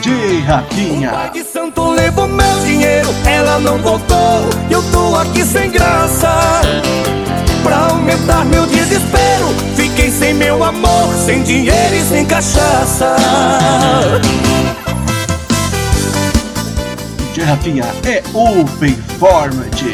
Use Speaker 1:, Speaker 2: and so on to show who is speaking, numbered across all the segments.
Speaker 1: DJ Rafinha.
Speaker 2: O pai de santo levou meu dinheiro, ela não voltou, eu tô aqui sem graça. Pra aumentar meu desespero, fiquei sem meu amor, sem dinheiro e sem cachaça.
Speaker 1: DJ Rafinha é o performance.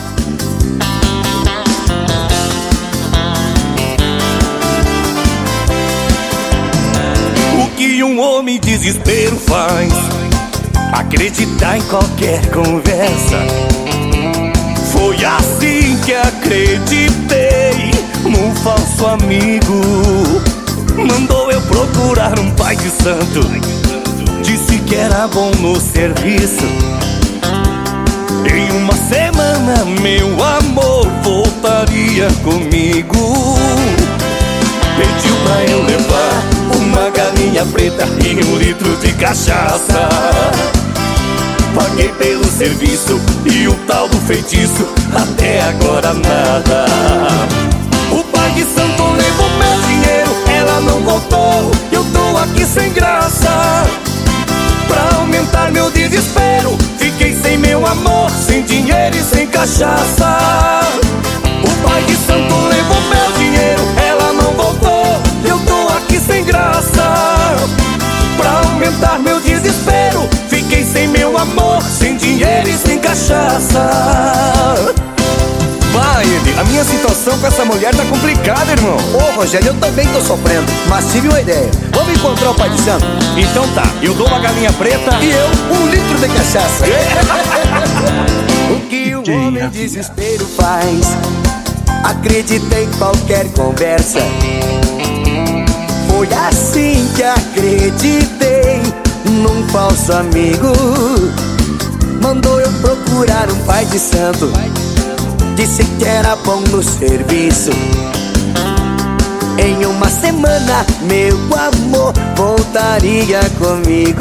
Speaker 2: O que um homem desespero faz? Acreditar em qualquer conversa. Foi assim que acreditei num falso amigo. Mandou eu procurar um pai de santo, disse que era bom no serviço. Em uma semana meu amor voltaria comigo. Pediu pra eu levar uma galinha preta e 1 litro de cachaça. Paguei pelo serviço e o tal do feitiço, até agora nada. O pai de santo levou meu dinheiro, ela não voltou, eu tô aqui sem graça. Pra aumentar meu desespero, fiquei sem meu amor, sem dinheiro e sem cachaça. O pai de santo levou meu dinheiro, ela não voltou, eu tô aqui sem graça. Pra aumentar meu desespero, fiquei sem meu amor, sem dinheiro e sem cachaça.
Speaker 3: Vai, Edi, a minha situação com essa mulher tá complicada, irmão.
Speaker 4: Ô, Rogério, eu também tô sofrendo, mas tive uma ideia. Vamos encontrar o pai de santo?
Speaker 3: Então tá, eu dou uma galinha preta
Speaker 4: E eu, 1 litro de cachaça.
Speaker 2: O que o homem desespero faz? Acredita em qualquer conversa. Foi assim que acreditei num falso amigo. Mandou eu procurar um pai de santo, disse que era bom no serviço. Em uma semana meu amor voltaria comigo.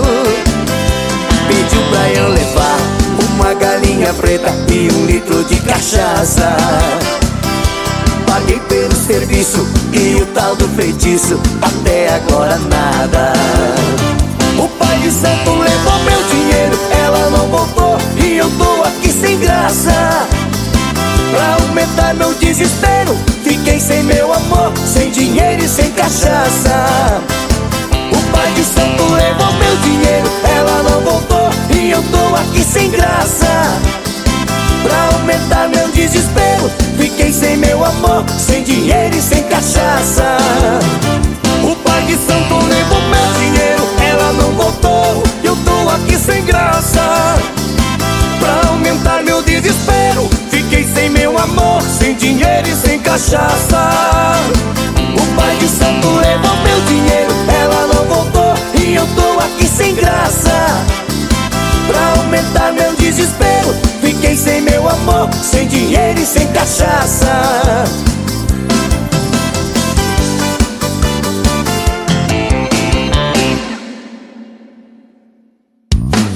Speaker 2: Pediu pra eu levar uma galinha preta e 1 litro de cachaça. Paguei pelo serviço e o tal do feitiço, até agora nada. O pai de santo levou meu dinheiro, ela não voltou e eu tô aqui sem graça. Pra aumentar meu desespero, fiquei sem meu amor, sem dinheiro e sem cachaça. O pai de santo levou meu dinheiro, ela não voltou e eu tô aqui sem graça. Pra aumentar meu desespero, fiquei sem meu amor, sem dinheiro e sem cachaça. O pai de santo levou meu dinheiro, ela não voltou, eu tô aqui sem graça. Pra aumentar meu desespero, fiquei sem meu amor, sem dinheiro e sem cachaça. O pai de santo levou meu dinheiro, ela não voltou e eu tô aqui sem graça. Pra aumentar meu desespero, fiquei sem meu amor, sem dinheiro e sem cachaça.